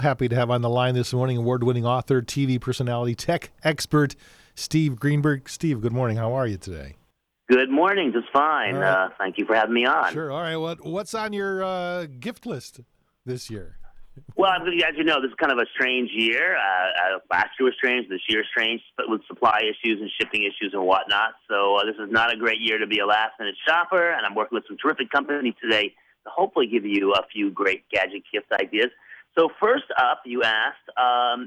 Happy to have on the line this morning award-winning author, TV personality, tech expert, Steve Greenberg. Steve, good morning. How are you today? Good morning. Just fine. Right. Thank you for having me on. Sure. All right. What's on your gift list this year? Well, as you know, this is kind of a strange year. Last year was strange. This year is strange, but with supply issues and shipping issues and whatnot. So this is not a great year to be a last-minute shopper, and I'm working with some terrific companies today to hopefully give you a few great gadget gift ideas. So first up, you asked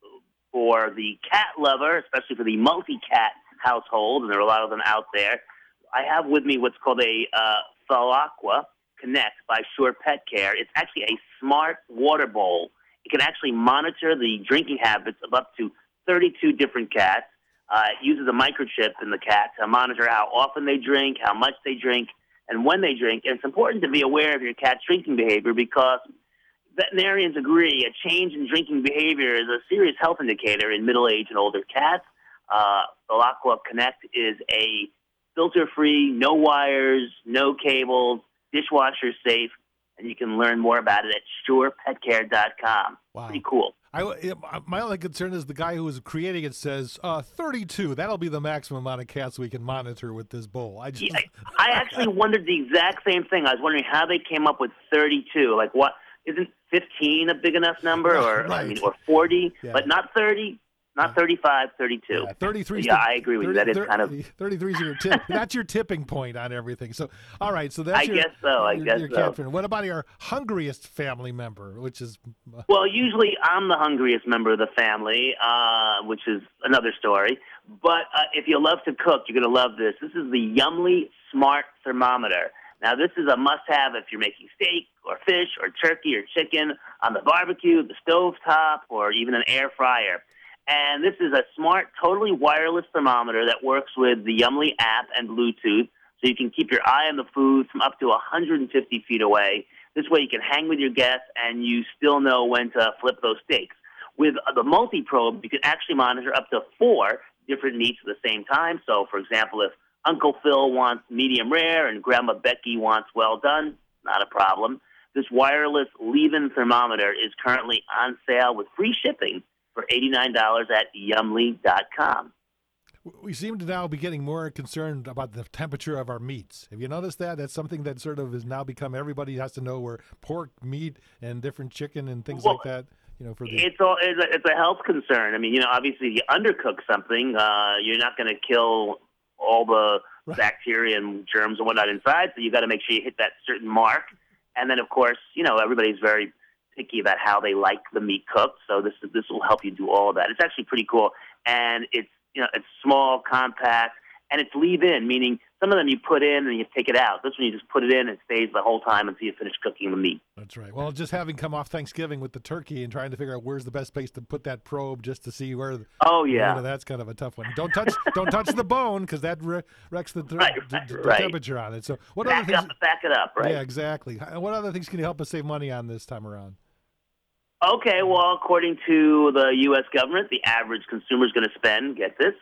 for the cat lover, especially for the multi-cat household, and there are a lot of them out there. I have with me what's called a Thalaqua Connect by Sure Pet Care. It's actually a smart water bowl. It can actually monitor the drinking habits of up to 32 different cats. It uses a microchip in the cat to monitor how often they drink, how much they drink, and when they drink. And it's important to be aware of your cat's drinking behavior because veterinarians agree a change in drinking behavior is a serious health indicator in middle-aged and older cats. Thalaqua Connect is a filter-free, no wires, no cables, dishwasher safe, and you can learn more about it at surepetcare.com. Wow. Pretty cool. My only concern is the guy who was creating it says 32. That'll be the maximum amount of cats we can monitor with this bowl. I actually wondered the exact same thing. I was wondering how they came up with 32. Like, what? Isn't 15 a big enough number, or right. Or 40, yeah. But not 30, not 35, 32. Yeah, 33. Yeah, I agree with you. That is kind of 33 is your tip. That's your tipping point on everything. So, all right. So that's I guess so. your cat friend. What about your hungriest family member, which is? Well, usually I'm the hungriest member of the family, which is another story. But if you love to cook, you're going to love this. This is the Yummly Smart Thermometer. Now, this is a must-have if you're making steak or fish or turkey or chicken on the barbecue, the stovetop, or even an air fryer. And this is a smart, totally wireless thermometer that works with the Yummly app and Bluetooth, so you can keep your eye on the food from up to 150 feet away. This way you can hang with your guests and you still know when to flip those steaks. With the multi-probe, you can actually monitor up to 4 different meats at the same time. So, for example, if Uncle Phil wants medium rare and Grandma Becky wants well done, not a problem. This wireless leave-in thermometer is currently on sale with free shipping for $89 at yummly.com. We seem to now be getting more concerned about the temperature of our meats. Have you noticed that? That's something that sort of has now become everybody has to know where pork, meat, and different chicken and things like that. You know, it's a health concern. I mean, obviously, if you undercook something, you're not going to kill all the bacteria and germs and whatnot inside, so you got to make sure you hit that certain mark. And then, of course, everybody's very picky about how they like the meat cooked, so this will help you do all of that. It's actually pretty cool, and it's small, compact, and it's leave-in, meaning some of them you put in and you take it out. This one you just put it in and it stays the whole time until you finish cooking the meat. That's right. Well, just having come off Thanksgiving with the turkey and trying to figure out where's the best place to put that probe just to see where. Oh yeah, that's kind of a tough one. Don't touch the bone because that wrecks the temperature on it. So what back it up, right? Yeah, exactly. What other things can you help us save money on this time around? Okay, well, according to the U.S. government, the average consumer is going to spend, get this,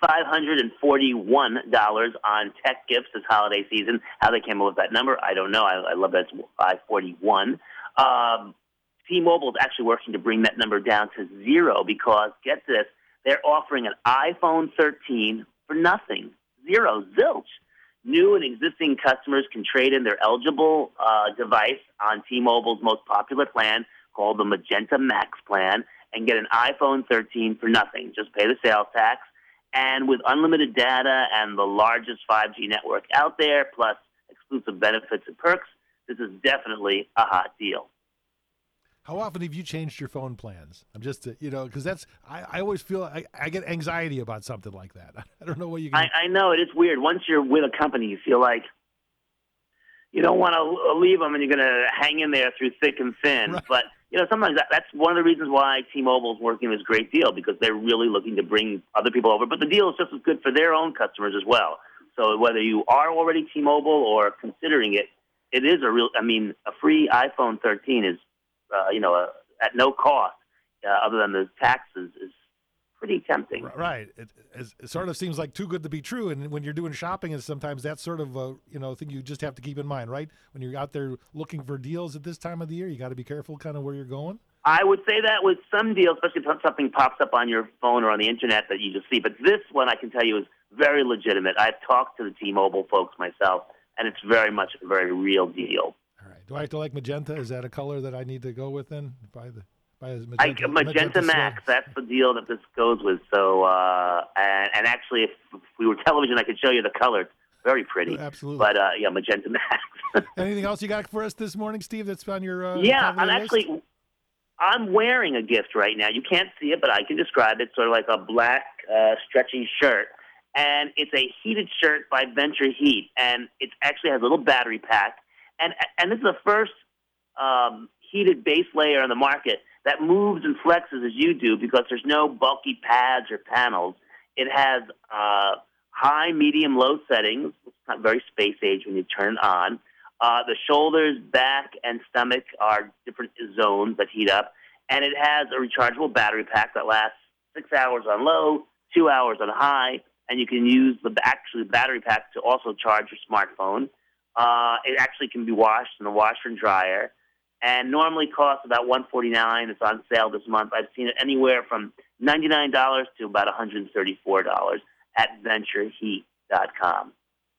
$541 on tech gifts this holiday season. How they came up with that number, I don't know. I love that it's 541. T-Mobile is actually working to bring that number down to 0 because, get this, they're offering an iPhone 13 for nothing. 0, zilch. New and existing customers can trade in their eligible device on T-Mobile's most popular plan, called the Magenta Max plan, and get an iPhone 13 for nothing. Just pay the sales tax. And with unlimited data and the largest 5G network out there, plus exclusive benefits and perks, this is definitely a hot deal. How often have you changed your phone plans? I'm just, because that's, I always feel, I get anxiety about something like that. I don't know what you can. I know, it is weird. Once you're with a company, you feel like you don't want to leave them and you're going to hang in there through thick and thin. Right. But, sometimes that's one of the reasons why T-Mobile is working this great deal, because they're really looking to bring other people over. But the deal is just as good for their own customers as well. So whether you are already T-Mobile or considering it, it is a free iPhone 13 is, at no cost other than the taxes is pretty tempting. Right. It sort of seems like too good to be true. And when you're doing shopping, and sometimes that's sort of a thing you just have to keep in mind, right? When you're out there looking for deals at this time of the year, you got to be careful kind of where you're going. I would say that with some deals, especially if something pops up on your phone or on the internet that you just see. But this one, I can tell you, is very legitimate. I've talked to the T-Mobile folks myself, and it's very much a very real deal. All right. Do I have to like magenta? Is that a color that I need to go with then? Buy Magenta Max, that's the deal that this goes with. So, and actually, if we were television, I could show you the color. It's very pretty. Absolutely. But, yeah, Magenta Max. Anything else you got for us this morning, Steve, that's on your yeah, list? I'm wearing a gift right now. You can't see it, but I can describe it. Sort of like a black stretchy shirt. And it's a heated shirt by Venture Heat. And it actually has a little battery pack. And this is the first heated base layer on the market that moves and flexes as you do because there's no bulky pads or panels. It has high, medium, low settings. It's not very space age when you turn it on. The shoulders, back, and stomach are different zones that heat up. And it has a rechargeable battery pack that lasts 6 hours on low, 2 hours on high. And you can use the battery pack to also charge your smartphone. It actually can be washed in the washer and dryer. And normally costs about $149. It's on sale this month. I've seen it anywhere from $99 to about $134 at VentureHeat.com.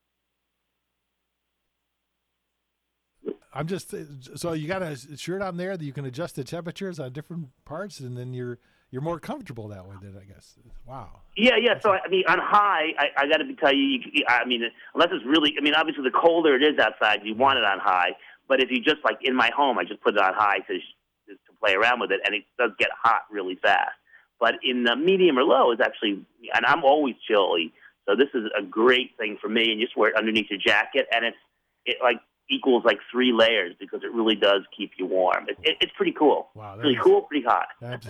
I'm just so you got a shirt on there that you can adjust the temperatures on different parts, and then you're more comfortable that way. Then I guess. Wow. Yeah. So I mean, on high, I got to tell you. I mean, unless it's really, I mean, obviously the colder it is outside, you want it on high. But if you just like in my home, I just put it on high to play around with it, and it does get hot really fast. But in the medium or low, it's actually, and I'm always chilly, so this is a great thing for me. And you just wear it underneath your jacket, and it like equals like 3 layers because it really does keep you warm. It's pretty cool. Wow, really cool, pretty hot.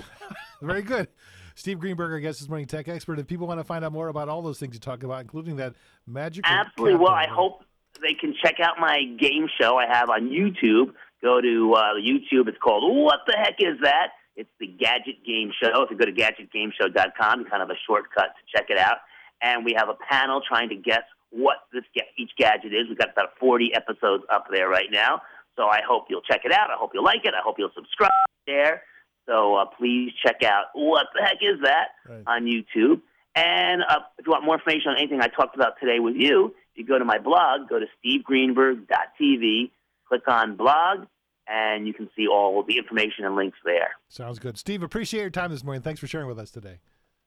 Very good. Steve Greenberg, our guest this morning, tech expert. If people want to find out more about all those things you talk about, including that magic. Absolutely. Well, I hope they can check out my game show I have on YouTube. Go to YouTube. It's called What the Heck Is That? It's the Gadget Game Show. If you go to GadgetGameShow.com, it's kind of a shortcut to check it out. And we have a panel trying to guess what each gadget is. We've got about 40 episodes up there right now. So I hope you'll check it out. I hope you'll like it. I hope you'll subscribe there. So please check out What the Heck Is That on YouTube. And if you want more information on anything I talked about today with you, you go to my blog, go to stevegreenberg.tv, click on blog, and you can see all the information and links there. Sounds good. Steve, appreciate your time this morning. Thanks for sharing with us today.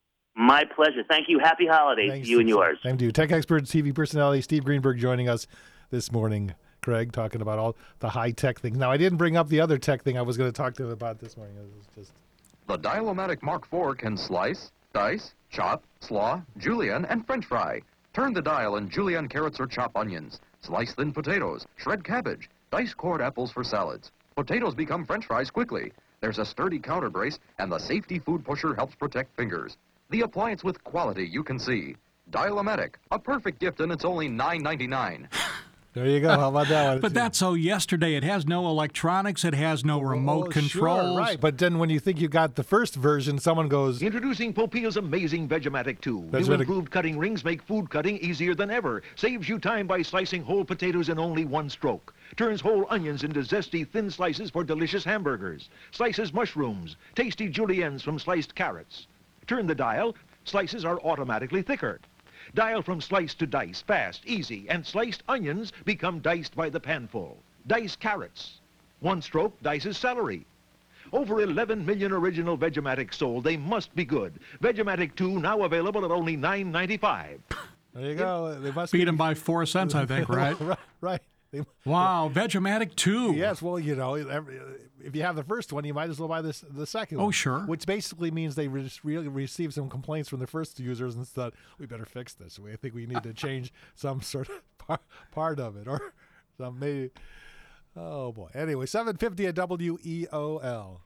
My pleasure. Thank you. Happy holidays to you and yours. Thank you. Tech expert, TV personality, Steve Greenberg joining us this morning. Craig, talking about all the high-tech things. Now, I didn't bring up the other tech thing I was going to talk to him about this morning. It was just... The Dial-O-Matic Mark IV can slice, dice, chop, slaw, julienne, and French fry. Turn the dial and julienne carrots or chop onions. Slice thin potatoes, shred cabbage, dice cored apples for salads. Potatoes become French fries quickly. There's a sturdy counter brace, and the safety food pusher helps protect fingers. The appliance with quality you can see. Dial-O-Matic, a perfect gift, and it's only $9.99. There you go. How about that one? But that's so yesterday. It has no electronics. It has no remote controls. Sure, right. But then when you think you got the first version, someone goes... Introducing Popeil's amazing Vegematic 2. New improved cutting rings make food cutting easier than ever. Saves you time by slicing whole potatoes in only one stroke. Turns whole onions into zesty, thin slices for delicious hamburgers. Slices mushrooms, tasty juliennes from sliced carrots. Turn the dial, slices are automatically thicker. Dial from slice to dice, fast, easy, and sliced onions become diced by the panful. Dice carrots. One stroke dices celery. Over 11 million original Vegematics sold. They must be good. Vegematic 2 now available at only $9.95. There you go. They must beat them by 4 cents, I think, right? Right. Wow, Vegematic 2. Yes, well, you know, if you have the first one, you might as well buy the second one. Oh, sure. Which basically means they really received some complaints from the first users and thought, we better fix this. I think we need to change some sort of part of it. Or some maybe, oh, boy. Anyway, 750 at WEOL.